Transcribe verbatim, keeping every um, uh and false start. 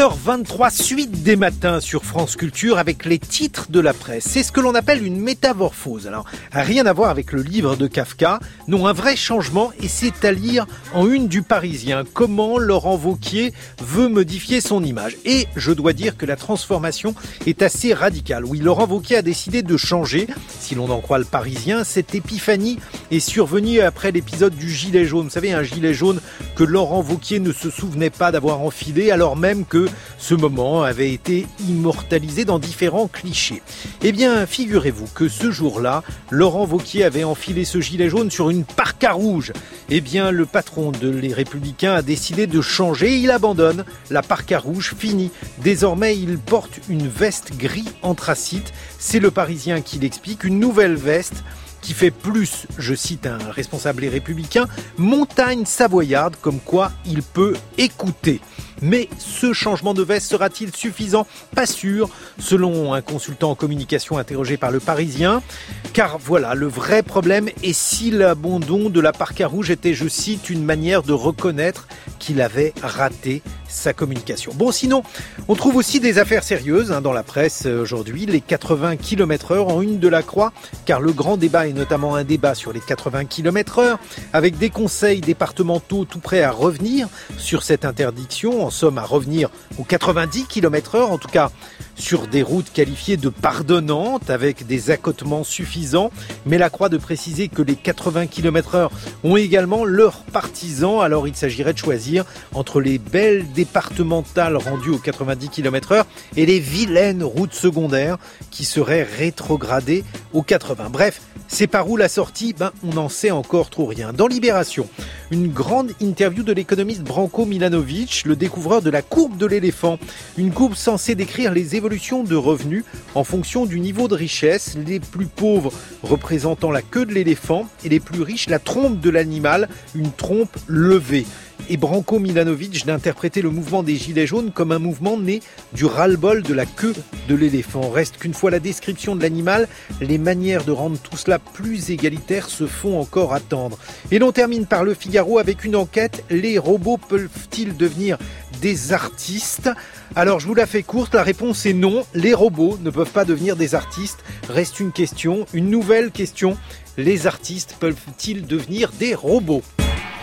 heures vingt-trois, suite des matins sur France Culture avec les titres de la presse. C'est ce que l'on appelle une métamorphose. Alors, rien à voir avec le livre de Kafka. Non, un vrai changement et c'est à lire en une du Parisien. Comment Laurent Wauquiez veut modifier son image. Et je dois dire que la transformation est assez radicale. Oui, Laurent Wauquiez a décidé de changer. Si l'on en croit le Parisien, cette épiphanie est survenue après l'épisode du gilet jaune. Vous savez, un gilet jaune que Laurent Wauquiez ne se souvenait pas d'avoir enfilé alors même que ce moment avait été immortalisé dans différents clichés. Eh bien, figurez-vous que ce jour-là, Laurent Wauquiez avait enfilé ce gilet jaune sur une parka rouge. Eh bien, le patron de Les Républicains a décidé de changer. Il abandonne la parka rouge, fini. Désormais, il porte une veste gris anthracite. C'est le Parisien qui l'explique, une nouvelle veste qui fait plus, je cite un responsable Les Républicains, montagne savoyarde, comme quoi il peut écouter. Mais ce changement de veste sera-t-il suffisant ? Pas sûr, selon un consultant en communication interrogé par Le Parisien. Car voilà, le vrai problème est si l'abandon de la parka rouge était, je cite, une manière de reconnaître qu'il avait raté sa communication. Bon, sinon, on trouve aussi des affaires sérieuses hein, dans la presse aujourd'hui. Les quatre-vingts kilomètres heure en une de la Croix, car le grand débat est notamment un débat sur les quatre-vingts kilomètres heure, avec des conseils départementaux tout prêts à revenir sur cette interdiction, en somme à revenir aux quatre-vingt-dix kilomètres heure, en tout cas sur des routes qualifiées de pardonnantes, avec des accotements suffisants. Mais la Croix de préciser que les quatre-vingts kilomètres heure ont également leurs partisans, alors il s'agirait de choisir entre les belles départementales rendues aux quatre-vingt-dix kilomètres heure et les vilaines routes secondaires qui seraient rétrogradées aux quatre-vingts. Bref, c'est par où la sortie ? Ben, on n'en sait encore trop rien. Dans Libération, une grande interview de l'économiste Branko Milanovic, le découvreur de la courbe de l'éléphant. Une courbe censée décrire les évolutions de revenus en fonction du niveau de richesse, les plus pauvres représentant la queue de l'éléphant et les plus riches la trompe de l'animal, une trompe levée. Et Branko Milanovic d'interpréter le mouvement des Gilets jaunes comme un mouvement né du ras-le-bol de la queue de l'éléphant. Reste qu'une fois la description de l'animal, les manières de rendre tout cela plus égalitaire se font encore attendre. Et l'on termine par Le Figaro avec une enquête. Les robots peuvent-ils devenir des artistes ? Alors je vous la fais courte, la réponse est non. Les robots ne peuvent pas devenir des artistes. Reste une question, une nouvelle question. Les artistes peuvent-ils devenir des robots ?